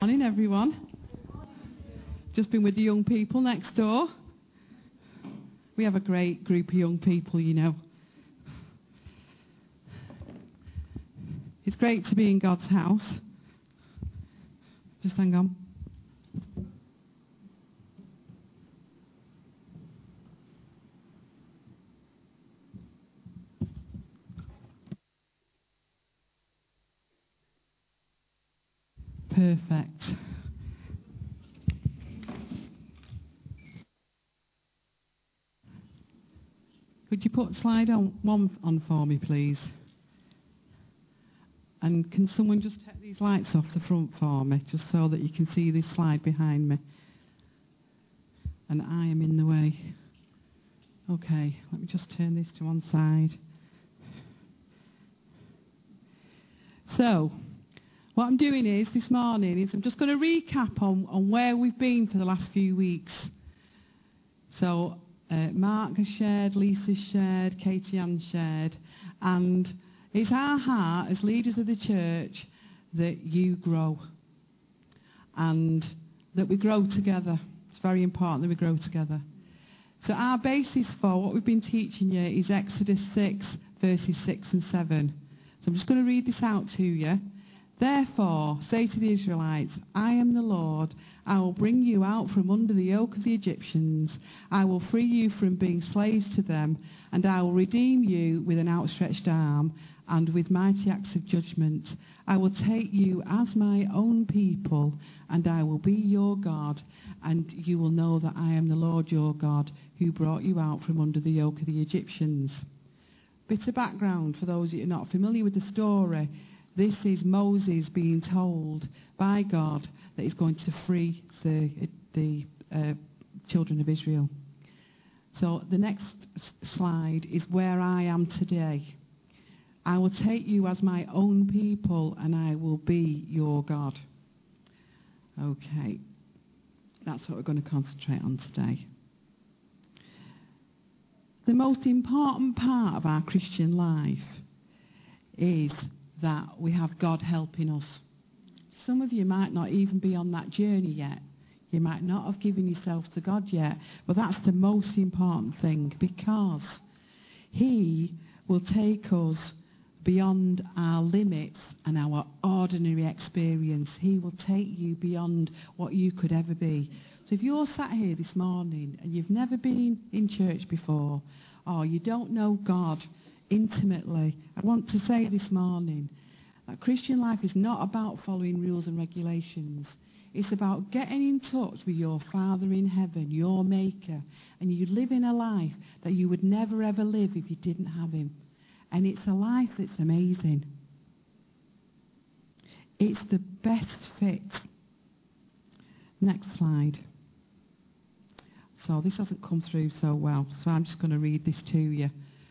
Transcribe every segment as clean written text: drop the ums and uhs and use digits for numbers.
Morning, everyone. Just been with the young people next door. We have a great group of young people, you know. It's great to be in God's house. Just hang on. Perfect. Could you put slide one on for me, please? And can someone just take these lights off the front for me, just so that you can see this slide behind me? And I am in the way. Okay, let me just turn this to one side. So, what I'm doing is, this morning, is I'm just going to recap on where we've been for the last few weeks. So, Mark has shared, Lisa's shared, Katie Ann shared, and it's our heart as leaders of the church that you grow and that we grow together. It's very important that we grow together. So our basis for what we've been teaching you is Exodus 6, verses 6 and 7. So I'm just going to read this out to you. Therefore, say to the Israelites, I am the Lord. I will bring you out from under the yoke of the Egyptians. I will free you from being slaves to them, and I will redeem you with an outstretched arm and with mighty acts of judgment. I will take you as my own people, and I will be your God, and you will know that I am the Lord your God, who brought you out from under the yoke of the Egyptians. Bit of background for those that are not familiar with the story. This is Moses being told by God that he's going to free the children of Israel. So the next slide is where I am today. I will take you as my own people, and I will be your God. Okay, that's what we're going to concentrate on today. The most important part of our Christian life is that we have God helping us. Some of you might not even be on that journey yet. You might not have given yourself to God yet, but that's the most important thing, because He will take us beyond our limits and our ordinary experience. He will take you beyond what you could ever be. So if you're sat here this morning and you've never been in church before, or you don't know God intimately, I want to say this morning that Christian life is not about following rules and regulations. It's about getting in touch with your Father in heaven, your Maker, and you living a life that you would never ever live if you didn't have Him. And it's a life that's amazing. It's the best fit. Next slide. So this hasn't come through so well, so I'm just going to read this to you.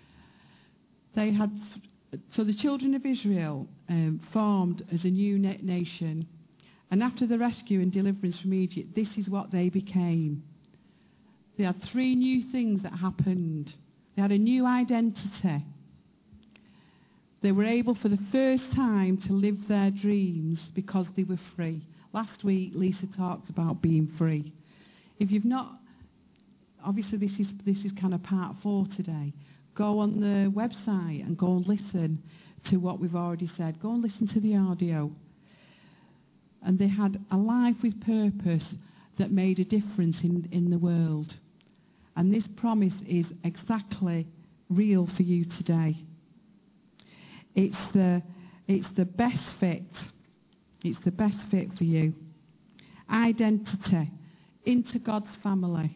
So the children of Israel formed as a new nation, and after the rescue and deliverance from Egypt, this is what they became. They had three new things that happened. They had a new identity. They were able for the first time to live their dreams because they were free. Last week, Lisa talked about being free. If you've not, obviously this is kind of part 4 today. Go on the website and go and listen to what we've already said. Go and listen to the audio. And they had a life with purpose that made a difference in the world. And this promise is exactly real for you today. It's the best fit. It's the best fit for you. Identity. Into God's family.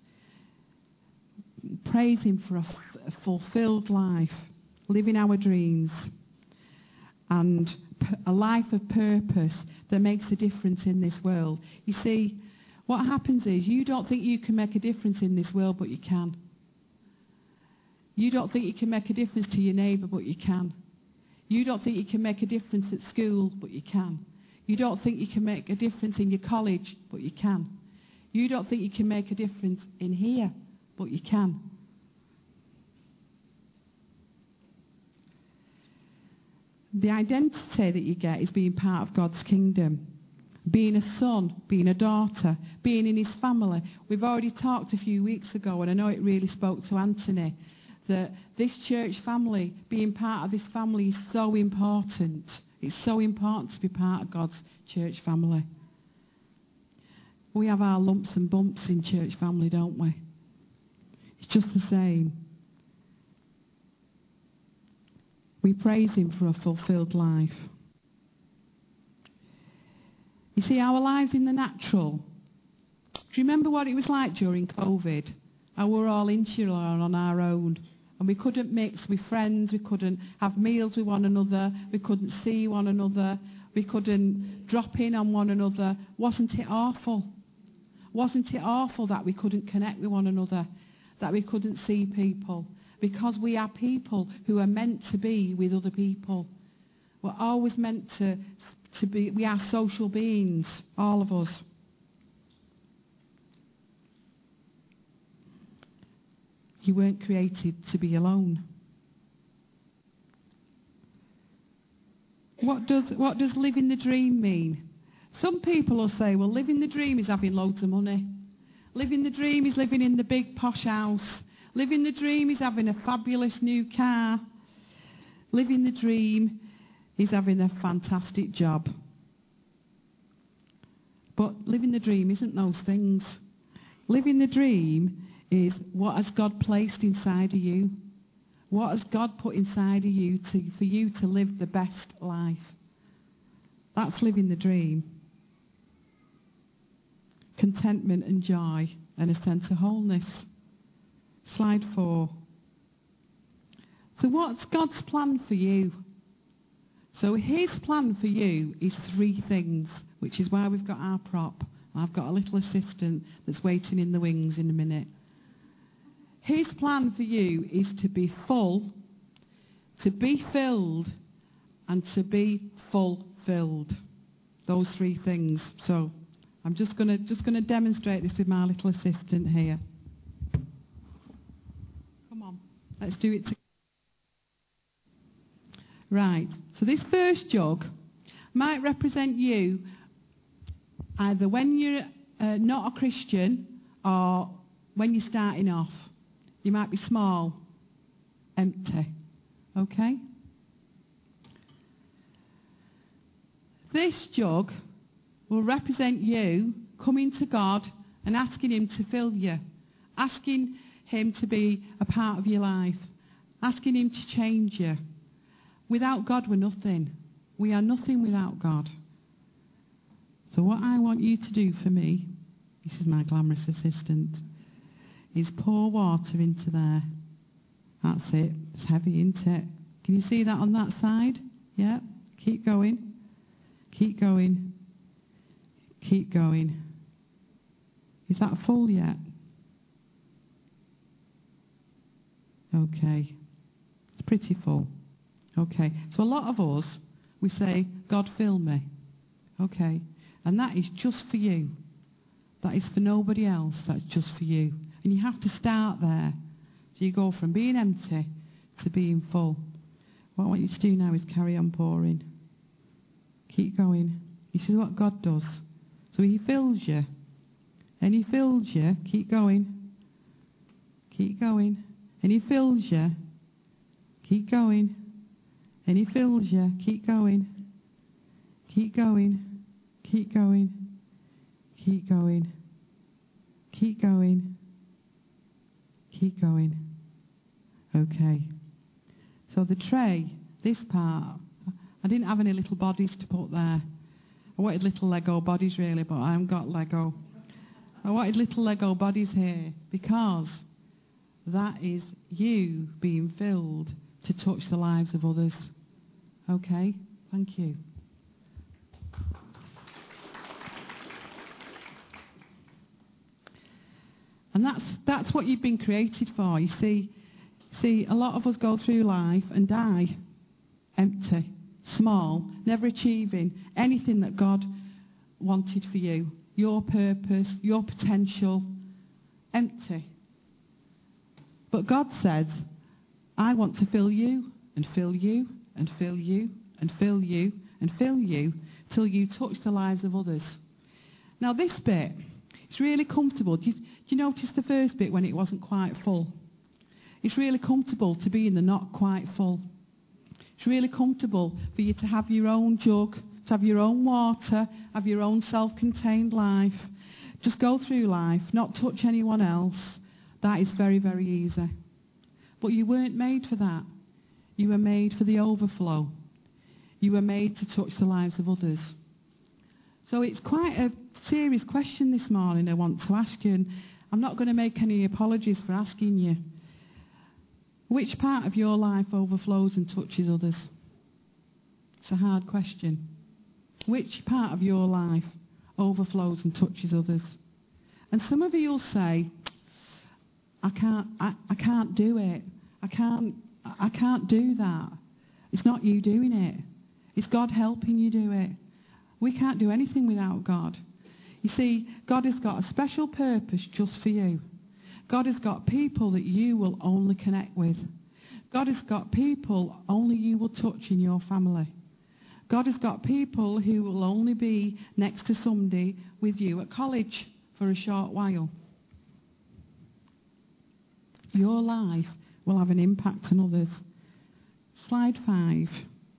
Praise Him for a fulfilled life. Living our dreams. And a life of purpose that makes a difference in this world. You see, what happens is you don't think you can make a difference in this world, but you can. You don't think you can make a difference to your neighbour, but you can. You don't think you can make a difference at school, but you can. You don't think you can make a difference in your college, but you can. You don't think you can make a difference in here, but you can. The identity that you get is being part of God's kingdom. being a son, being a daughter, being in his family. We've already talked a few weeks ago, and I know it really spoke to Anthony, that this church family, being part of this family is so important. It's so important to be part of God's church family. We have our lumps and bumps in church family, don't we? It's just the same. We praise him for a fulfilled life. You see, our lives in the natural. Do you remember what it was like during COVID? How we were all insular on our own. And we couldn't mix with friends. We couldn't have meals with one another. We couldn't see one another. We couldn't drop in on one another. Wasn't it awful? Wasn't it awful that we couldn't connect with one another? That we couldn't see people? Because we are people who are meant to be with other people. We're always meant to be, we are social beings, all of us. You weren't created to be alone. What does living the dream mean? Some people will say, well, living the dream is having loads of money. Living the dream is living in the big posh house. Living the dream is having a fabulous new car. Living the dream is having a fantastic job. But living the dream isn't those things. Living the dream is what has God placed inside of you. What has God put inside of you for you to live the best life? That's living the dream. Contentment and joy and a sense of wholeness. Slide 4. So what's God's plan for you? So his plan for you is 3 things, which is why we've got our prop. I've got a little assistant that's waiting in the wings in a minute. His plan for you is to be full, to be filled, and to be fulfilled. Those 3 things. So I'm just going to demonstrate this with my little assistant here. Come on, let's do it together. Right, so this first jug might represent you either when you're not a Christian or when you're starting off. You might be small, empty, okay? This jug will represent you coming to God and asking him to fill you, asking him to be a part of your life, asking him to change you. Without God, we're nothing. We are nothing without God. So what I want you to do for me, this is my glamorous assistant, is pour water into there. That's it. It's heavy, isn't it? Can you see that on that side? Yeah. Keep going. Keep going. Keep going. Is that full yet? Okay. It's pretty full. Okay. So a lot of us, we say, God, fill me. Okay. And that is just for you. That is for nobody else. That's just for you. And you have to start there. So you go from being empty to being full. What I want you to do now is carry on pouring. Keep going. This is what God does. So he fills you. And he fills you. Keep going. Keep going. And he fills you. Keep going. And he fills you. Keep going. Keep going. Keep going. Keep going. Keep going. Keep going. Okay. So the tray, this part, I didn't have any little bodies to put there. I wanted little Lego bodies really, but I haven't got Lego. I wanted little Lego bodies here because that is you being filled to touch the lives of others. Okay? Thank you. And that's what you've been created for. You see, a lot of us go through life and die empty, small, never achieving anything that God wanted for you. Your purpose, your potential, empty. But God says, I want to fill you and fill you and fill you and fill you and fill you till you touch the lives of others. Now this bit, it's really comfortable. Do you notice the first bit when it wasn't quite full? It's really comfortable to be in the not quite full. It's really comfortable for you to have your own jug, to have your own water, have your own self-contained life. Just go through life, not touch anyone else. That is very, very easy. But you weren't made for that. You were made for the overflow. You were made to touch the lives of others. So it's quite a serious question this morning I want to ask you, and I'm not going to make any apologies for asking you. Which part of your life overflows and touches others? It's a hard question. Which part of your life overflows and touches others? And some of you will say, I can't do it. I can't do that. It's not you doing it. It's God helping you do it. We can't do anything without God. You see, God has got a special purpose just for you. God has got people that you will only connect with. God has got people only you will touch in your family. God has got people who will only be next to somebody with you at college for a short while. Your life will have an impact on others. Slide 5.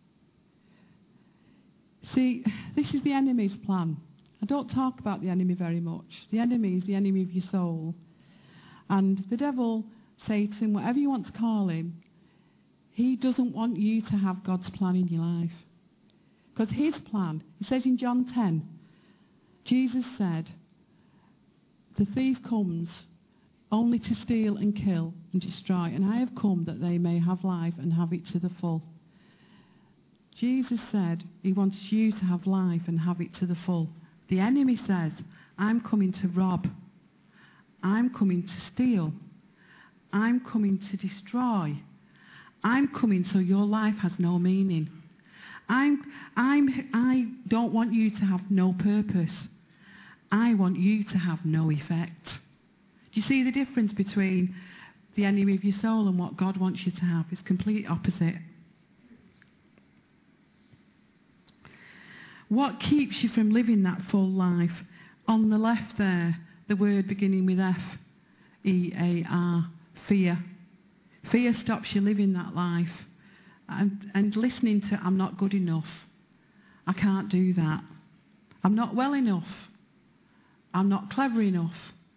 See, this is the enemy's plan. I don't talk about the enemy very much. The enemy is the enemy of your soul. And the devil, Satan, whatever you want to call him, he doesn't want you to have God's plan in your life. Because his plan, he says in John 10, Jesus said, the thief comes only to steal and kill and destroy, and I have come that they may have life and have it to the full. Jesus said he wants you to have life and have it to the full. The enemy says, I'm coming to rob. I'm coming to steal. I'm coming to destroy. I'm coming so your life has no meaning. I don't want you to have no purpose. I want you to have no effect. Do you see the difference between the enemy of your soul and what God wants you to have? It's complete opposite. What keeps you from living that full life? On the left there, the word beginning with F, E-A-R, fear. Fear stops you living that life. And listening to, I'm not good enough. I can't do that. I'm not well enough. I'm not clever enough.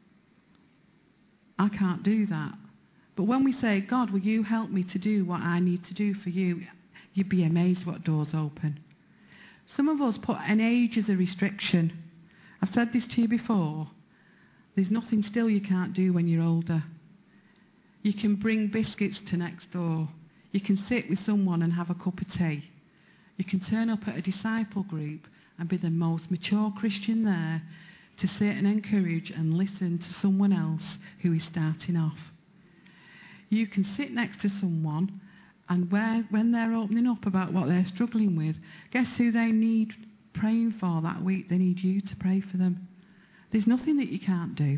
I can't do that. But when we say, God, will you help me to do what I need to do for you? You'd be amazed what doors open. Some of us put an age as a restriction. I've said this to you before. There's nothing still you can't do when you're older. You can bring biscuits to next door. You can sit with someone and have a cup of tea. You can turn up at a disciple group and be the most mature Christian there to sit and encourage and listen to someone else who is starting off. You can sit next to someone and when they're opening up about what they're struggling with, guess who they need praying for that week? They need you to pray for them. There's nothing that you can't do.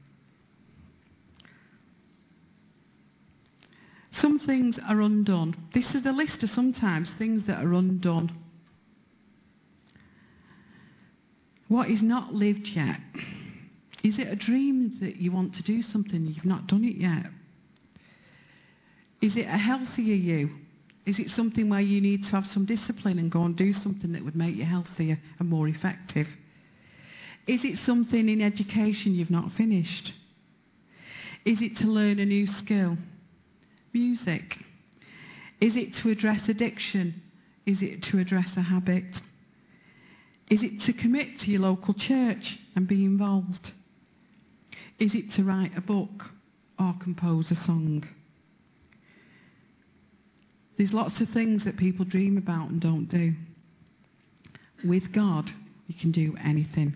Some things are undone. This is a list of sometimes things that are undone. What is not lived yet? Is it a dream that you want to do something and you've not done it yet? Is it a healthier you? Is it something where you need to have some discipline and go and do something that would make you healthier and more effective? Is it something in education you've not finished? Is it to learn a new skill? Music. Is it to address addiction? Is it to address a habit? Is it to commit to your local church and be involved? Is it to write a book or compose a song? There's lots of things that people dream about and don't do. With God, you can do anything.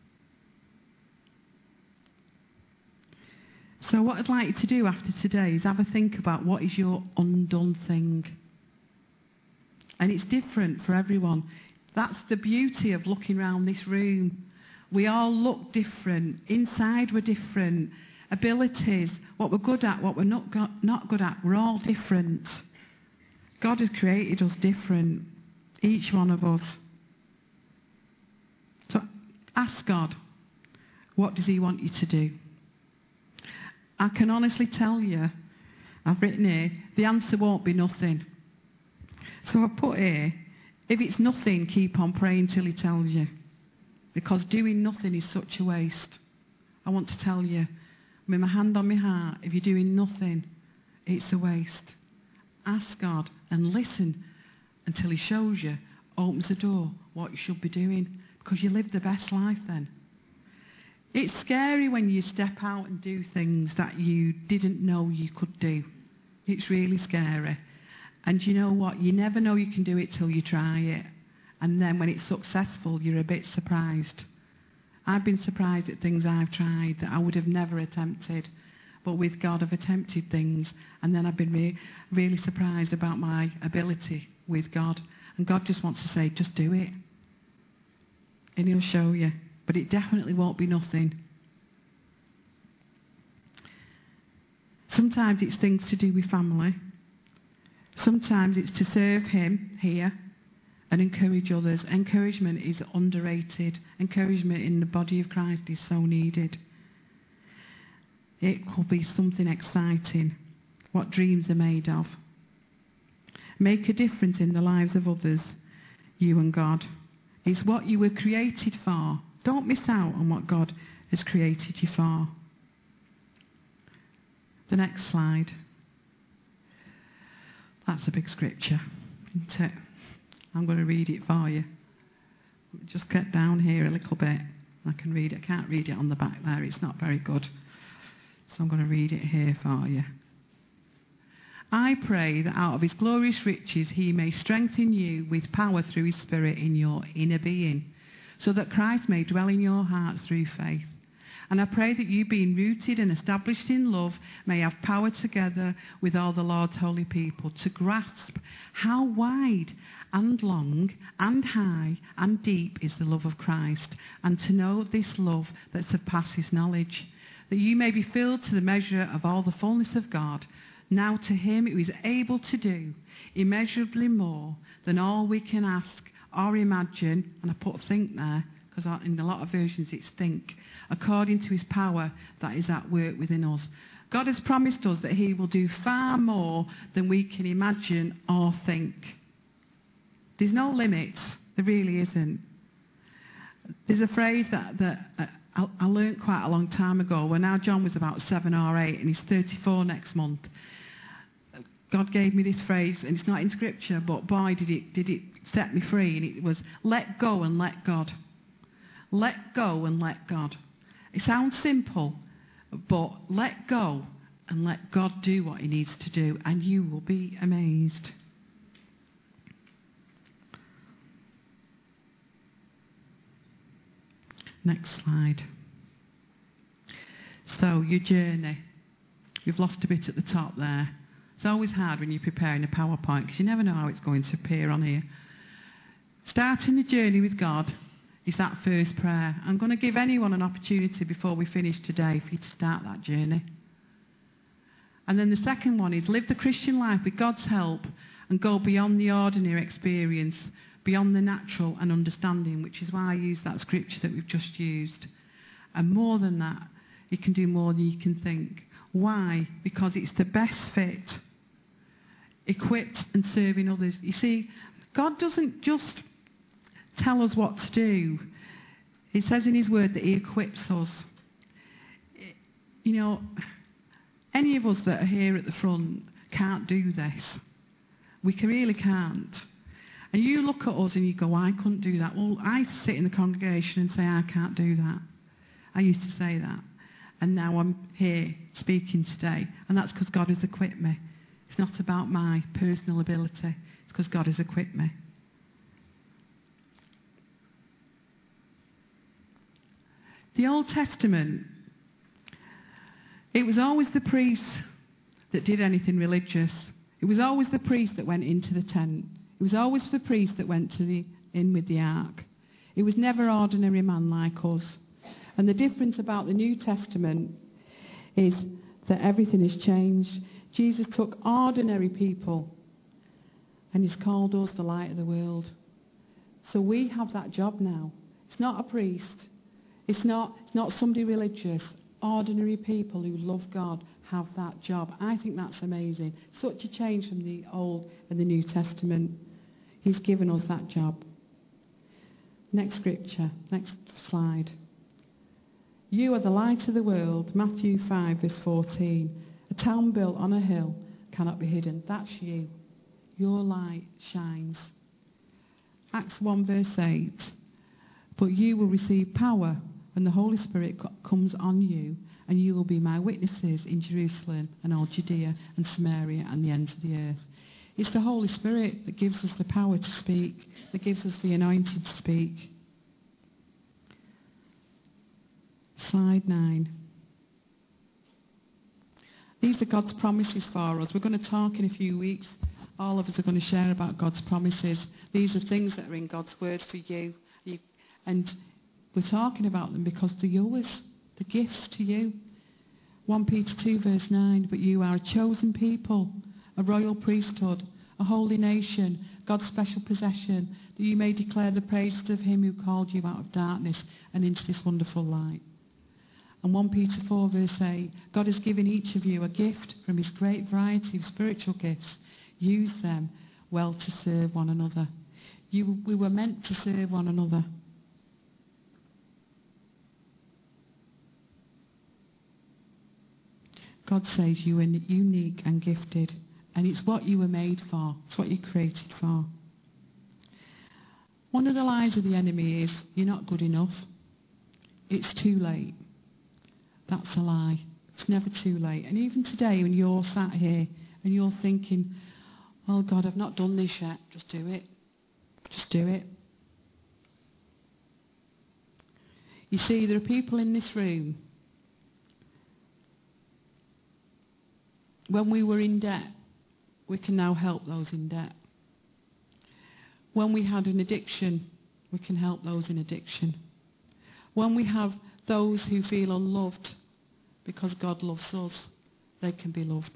So what I'd like you to do after today is have a think about what is your undone thing. And it's different for everyone. That's the beauty of looking around this room. We all look different. Inside we're different. Abilities, what we're good at, what we're not good at, we're all different. God has created us different, each one of us. Ask God, what does he want you to do? I can honestly tell you, I've written here, the answer won't be nothing. So I've put here, if it's nothing, keep on praying till he tells you. Because doing nothing is such a waste. I want to tell you, with my hand on my heart, if you're doing nothing, it's a waste. Ask God and listen until he shows you, opens the door, what you should be doing. Because you live the best life then. It's scary when you step out and do things that you didn't know you could do. It's really scary. And you know what? You never know you can do it till you try it. And then when it's successful, you're a bit surprised. I've been surprised at things I've tried that I would have never attempted. But with God, I've attempted things. And then I've been really surprised about my ability with God. And God just wants to say, just do it. And he'll show you. But it definitely won't be nothing. Sometimes it's things to do with family. Sometimes it's to serve him here and encourage others. Encouragement is underrated. Encouragement in the body of Christ is so needed. It could be something exciting. What dreams are made of. Make a difference in the lives of others, you and God. It's what you were created for. Don't miss out on what God has created you for. The next slide. That's a big scripture, isn't it? I'm going to read it for you. Just get down here a little bit. I can read it. I can't read it on the back there. It's not very good. So I'm going to read it here for you. I pray that out of his glorious riches he may strengthen you with power through his Spirit in your inner being, so that Christ may dwell in your hearts through faith. And I pray that you, being rooted and established in love, may have power together with all the Lord's holy people to grasp how wide and long and high and deep is the love of Christ, and to know this love that surpasses knowledge, that you may be filled to the measure of all the fullness of God. Now to him who is able to do immeasurably more than all we can ask or imagine, and I put think there, because in a lot of versions it's think, according to his power that is at work within us. God has promised us that he will do far more than we can imagine or think. There's no limits. There really isn't. There's a phrase that I learned quite a long time ago, when now John was about 7 or 8 and he's 34 next month. God gave me this phrase, and it's not in scripture, but boy, did it set me free. And it was, let go and let God. Let go and let God. It sounds simple, but let go and let God do what he needs to do, and you will be amazed. Next slide. So, your journey. We've lost a bit at the top there. It's always hard when you're preparing a PowerPoint because you never know how it's going to appear on here. Starting the journey with God is that first prayer. I'm going to give anyone an opportunity before we finish today for you to start that journey. And then the second one is live the Christian life with God's help and go beyond the ordinary experience, beyond the natural and understanding, which is why I use that scripture that we've just used. And more than that, you can do more than you can think. Why? Because it's the best fit, equipped and serving others. You see, God doesn't just tell us what to do. It says in his word that he equips us. You know, any of us that are here at the front can't do this. We really can't. And you look at us and you go, I couldn't do that. Well, I sit in the congregation and say, I can't do that. I used to say that. And now I'm here speaking today. And that's because God has equipped me. It's not about my personal ability. It's because God has equipped me. The Old Testament, it was always the priests that did anything religious. It was always the priest that went into the tent. It was always the priest that went in with the ark. It was never ordinary man like us. And the difference about the New Testament is that everything has changed. Jesus took ordinary people and he's called us the light of the world. So we have that job now. It's not a priest. It's not somebody religious. Ordinary people who love God have that job. I think that's amazing. Such a change from the Old and the New Testament. He's given us that job. Next scripture, next slide. You are the light of the world, Matthew 5 verse 14. A town built on a hill cannot be hidden. That's you. Your light shines. Acts 1 verse 8. But you will receive power when the Holy Spirit comes on you, and you will be my witnesses in Jerusalem and all Judea and Samaria and the ends of the earth. It's the Holy Spirit that gives us the power to speak, that gives us the anointing to speak. Slide 9. These are God's promises for us. We're going to talk in a few weeks. All of us are going to share about God's promises. These are things that are in God's word for you. And we're talking about them because they're yours. The gifts to you. 1 Peter 2 verse 9. But you are a chosen people, a royal priesthood, a holy nation, God's special possession, that you may declare the praises of him who called you out of darkness and into this wonderful light. And 1 Peter 4 verse 8, God has given each of you a gift from his great variety of spiritual gifts. Use them well to serve one another. We were meant to serve one another. God says you are unique and gifted, and it's what you were made for. It's what you're created for. One of the lies of the enemy is you're not good enough. It's too late. That's a lie. It's never too late. And even today when you're sat here and you're thinking, oh God, I've not done this yet, just do it. Just do it. You see, there are people in this room. When we were in debt, we can now help those in debt. When we had an addiction, we can help those in addiction. When we have those who feel unloved because God loves us, they can be loved.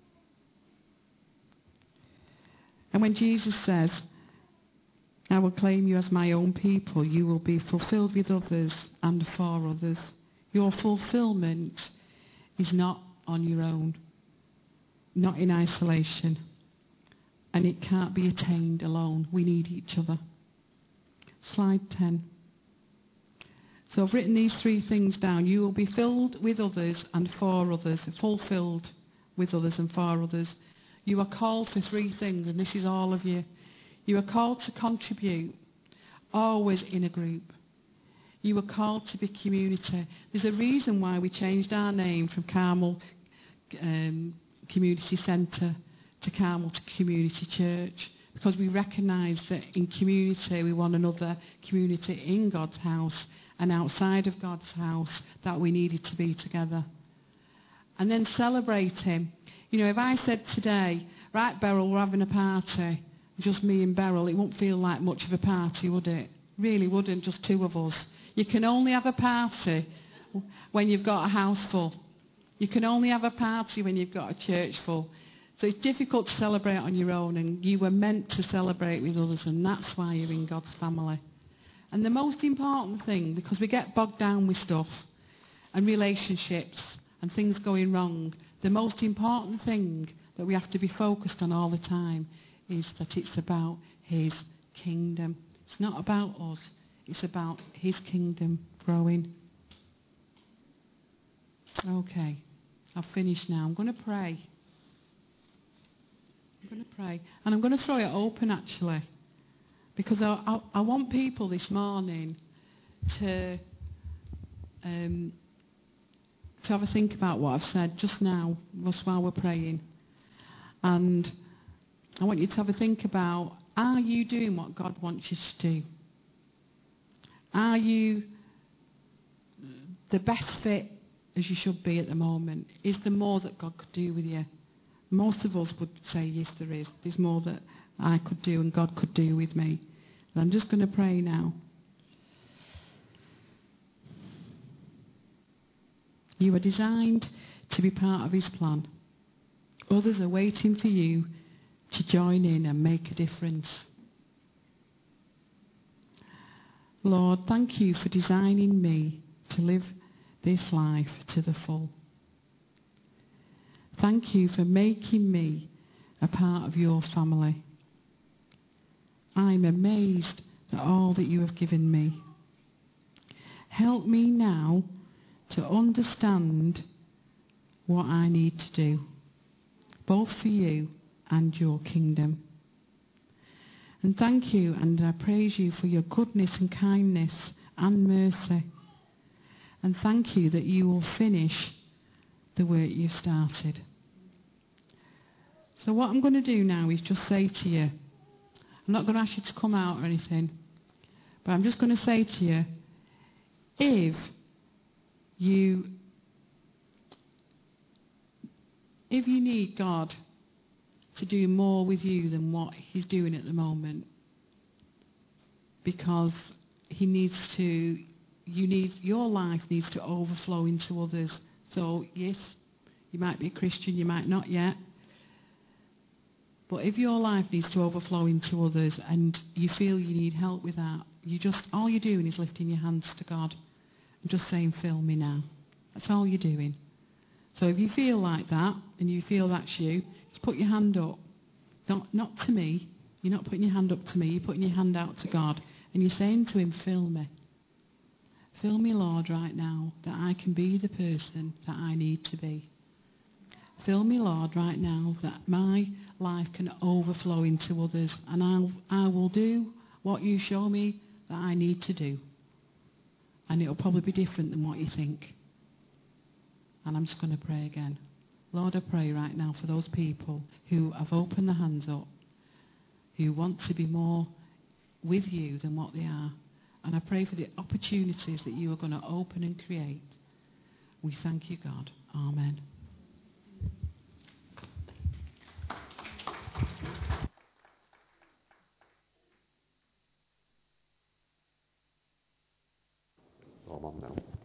And when Jesus says, I will claim you as my own people, you will be fulfilled with others and for others. Your fulfillment is not on your own, not in isolation, and it can't be attained alone. We need each other. Slide 10. So I've written these 3 things down. You will be filled with others and for others, fulfilled with others and for others. You are called for 3 things, and this is all of you. You are called to contribute, always in a group. You are called to be community. There's a reason why we changed our name from Carmel Community Centre to Carmel to Community Church, because we recognise that in community we want another community in God's house and outside of God's house, that we needed to be together. And then celebrate him. You know, if I said today, right, Beryl, we're having a party, just me and Beryl, it wouldn't feel like much of a party, would it? Really wouldn't, just 2 of us. You can only have a party when you've got a house full. You can only have a party when you've got a church full. So it's difficult to celebrate on your own, and you were meant to celebrate with others, and that's why you're in God's family. And the most important thing, because we get bogged down with stuff and relationships and things going wrong, the most important thing that we have to be focused on all the time is that it's about his kingdom. It's not about us. It's about his kingdom growing. Okay, I've finished now. I'm going to pray. And I'm going to throw it open, actually, because I want people this morning to have a think about what I've said just now, just while we're praying. And I want you to have a think about, are you doing what God wants you to do? Are you the best fit as you should be at the moment? Is there more that God could do with you? Most of us would say, yes, there is. There's more that I could do and God could do with me. And I'm just going to pray now. You are designed to be part of his plan. Others are waiting for you to join in and make a difference. Lord, thank you for designing me to live this life to the full. Thank you for making me a part of your family. I'm amazed at all that you have given me. Help me now to understand what I need to do, both for you and your kingdom. And thank you, and I praise you for your goodness and kindness and mercy. And thank you that you will finish the work you've started. So what I'm going to do now is just say to you, I'm not going to ask you to come out or anything, but I'm just going to say to you, if you need God to do more with you than what he's doing at the moment, because your life needs to overflow into others. So yes, you might be a Christian, you might not yet, but if your life needs to overflow into others and you feel you need help with that, all you're doing is lifting your hands to God and just saying, fill me now. That's all you're doing. So if you feel like that and you feel that's you, just put your hand up. Not to me. You're not putting your hand up to me. You're putting your hand out to God. And you're saying to him, fill me. Fill me, Lord, right now, that I can be the person that I need to be. Fill me, Lord, right now, that my life can overflow into others. And I will do what you show me that I need to do. And it'll probably be different than what you think. And I'm just going to pray again. Lord, I pray right now for those people who have opened their hands up, who want to be more with you than what they are. And I pray for the opportunities that you are going to open and create. We thank you, God. Amen. Oh, Mum, now.